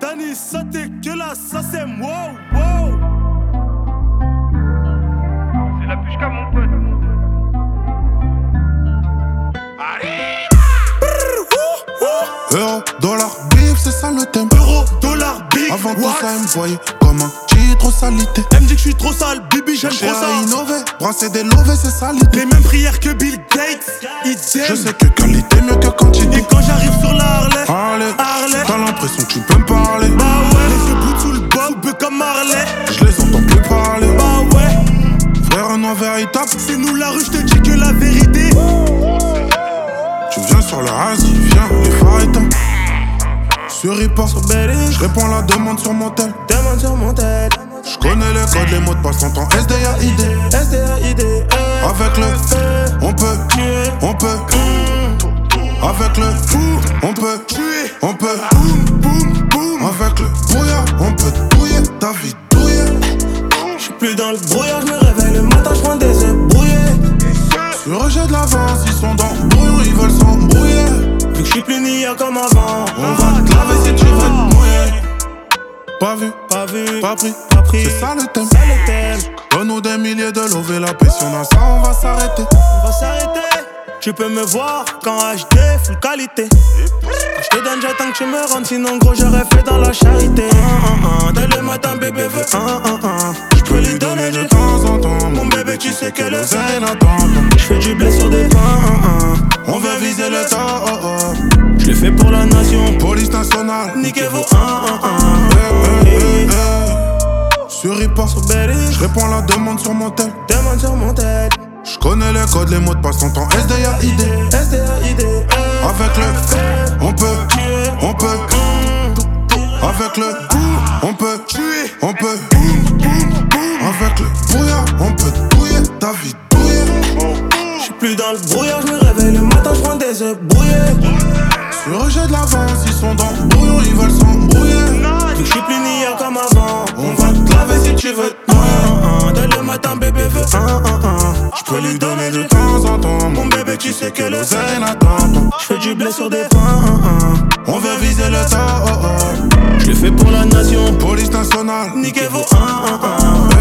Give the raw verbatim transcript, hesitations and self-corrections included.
Danny, ça t'es que là, ça c'est wow, wow. C'est la pushka mon pote. Allez. Euro, dollar, bif, c'est ça le thème. Euro, dollar, bif. Avant tout ça, elle me voyait comme un titre salité. Elle me dit que je suis trop sale, Bibi, j'aime trop ça. Innover, brasser des lovés, c'est salité. Les mêmes prières que Bill Gates, idem. Je sais que qualité mieux que quantité. Et quand j'arrive sur la Harley, Harley, Harley, t'as l'impression que tu peux me parler. bah ouais, les yeux bleus sous le bob, peu comme Marley. Je les entends plus parler. Bah ouais, frère, un nom véritable. c'est nous la rue, je te dis que la vérité. Tu viens sur la Asie, viens, les phares éteints. Sur Ripa, je réponds la demande sur mon tel. Demande sur mon tel. Je connais les codes, les mots de passe en temps S D A I D. S D A I D. Avec le on peut, on peut. Avec le on peut, on peut. Avec le brouillard, on peut douiller ta vie douiller. J'suis plus dans le brouillard, j'me réveille le matin, j'prends des œufs brouillés. Sur rejet de l'avance, ils sont dans le brouillon, ils veulent s'embrouiller. Vu que j'suis plus nia comme avant, on va te laver si tu veux te mouiller. Pas vu, pas vu, pas pris, pas pris. C'est ça le thème, ça le thème. Donne-nous des milliers de lovés, la paix, si on a ça, on va s'arrêter. On va s'arrêter. Tu peux me voir qu'en H D, full qualité. Je te donne, j'attends que tu me rendes, sinon gros j'aurais fait dans la charité. uh, uh, uh. Dès le matin, bébé veut uh, uh, uh. Je peux lui donner de temps en temps. Mon bébé, tu sais que le zen attend. Je fais du blé sur des pains. uh, uh. On veut viser le temps. Oh, oh. Je l'ai fait pour la nation. Police nationale, niquez vos uh, uh, uh. Hey, hey, hey, hey. Sur Ripa, je réponds la demande sur mon tel. Demande sur mon tel. Je connais les codes, les mots de passe en temps S D A I D. S D A I D. Avec le on peut, on peut. Avec le on peut, on peut. Avec le brouillard, on peut douiller ta vie douiller. J'suis plus dans le brouillard, j'me réveille le matin, j'prends des œufs brouillés. Sur rejet de l'avance, ils sont dans le brouillon, ils veulent s'embrouiller. Vu que j'suis plus nia comme avant, on va te laver si tu veux te mouiller. Dès le matin, bébé veut un, un, un. J'peux lui donner de temps en temps. Mon bébé, tu sais que le zen attend. J'fais du blé sur des pains. On veut viser le temps. Oh, oh. J'le fais pour la nation. Police nationale, niquez vos un, un, un.